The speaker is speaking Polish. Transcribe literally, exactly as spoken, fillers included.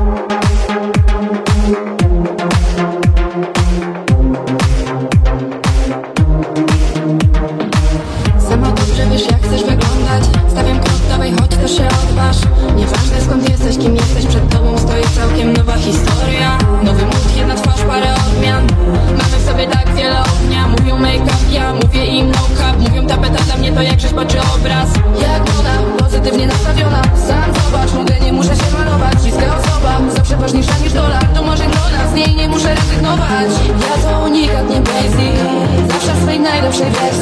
Sama dobrze wiesz, jak chcesz wyglądać. Stawiam krok, dawaj, chodź też się odważ. Nieważne skąd jesteś, kim jesteś, przed tobą stoi całkiem nowa historia.